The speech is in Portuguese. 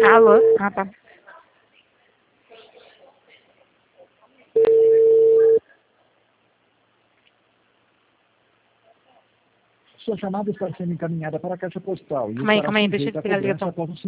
Alô? Ah, tá. Sua chamada está sendo encaminhada para a caixa postal e Calma aí, estará deixa eu sujeita a despegar a cobrança ligação. após o